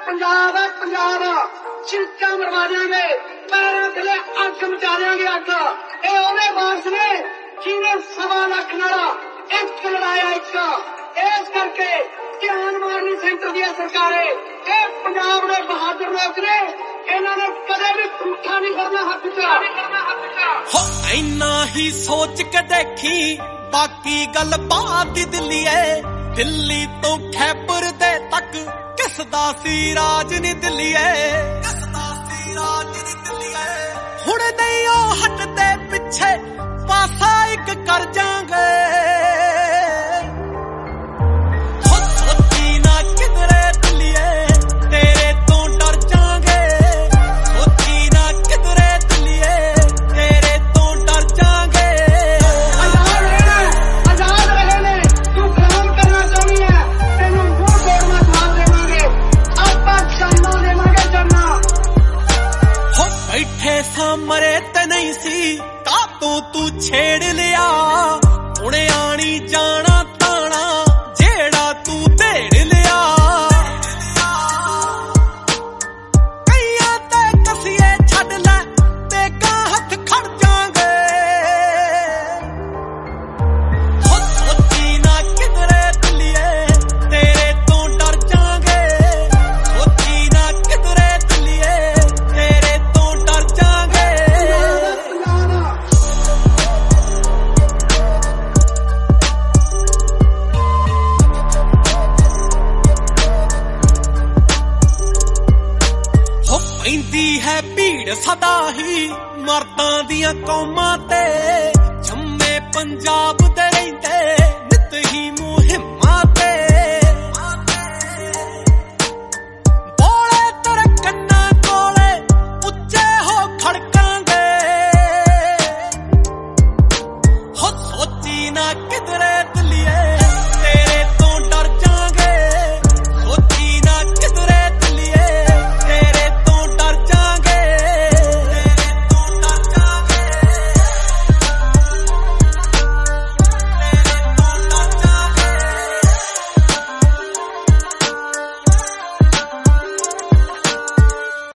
पंजाब है पंजाब चिंका मरवा देंगे पैरों थले अग मचा देंगे अग ये ओदे वारस ने जिन्हें 1.25 लाख नाला एक लड़ाया एक इस करके ध्यान मारनी सेंटर दी सरकारें ये पंजाब दे बहादुर लोग ने इन्होंने कदे भी झूठा नहीं करना हक च इन्ना ही सोच के देखी बाकी गल बात दिल्ली है दिल्ली तो खैबर दे तक किसदा सी राज नी दिल्ली है किसदा सी राज नी दिल्ली है हुण नहीं ओ हटदे पिछे पासा एक कर जांगे सोची ना किधरे दिल्ली है तेरे तो डर जांगे सोची ना किधरे दिल्ली है तेरे तो डर जांगे आजाद रहने तू काम करना चाहनी है तेनू मुंह तोड़ना जवाब देवांगे आपा चन्ना देवांगे चन्ना हो बैठे सामरे ते नहीं सी का तू छेड़ लिया हुणे आनी जाना ताना जेड़ा तू देड़ लिया कईयां ते कसिए छड़ लै ते गा हथ खड़ जांगे हो सोची ना किधरे दिल्लीए तेरे तो डर जांगे सोची ना किधरे दिल्लीए तेरे तो डर जांगे पैंदी है भीड़ सदा ही मर्दां दियां कौमां ते जम्मे पंजाब दे रहिंदे नित ही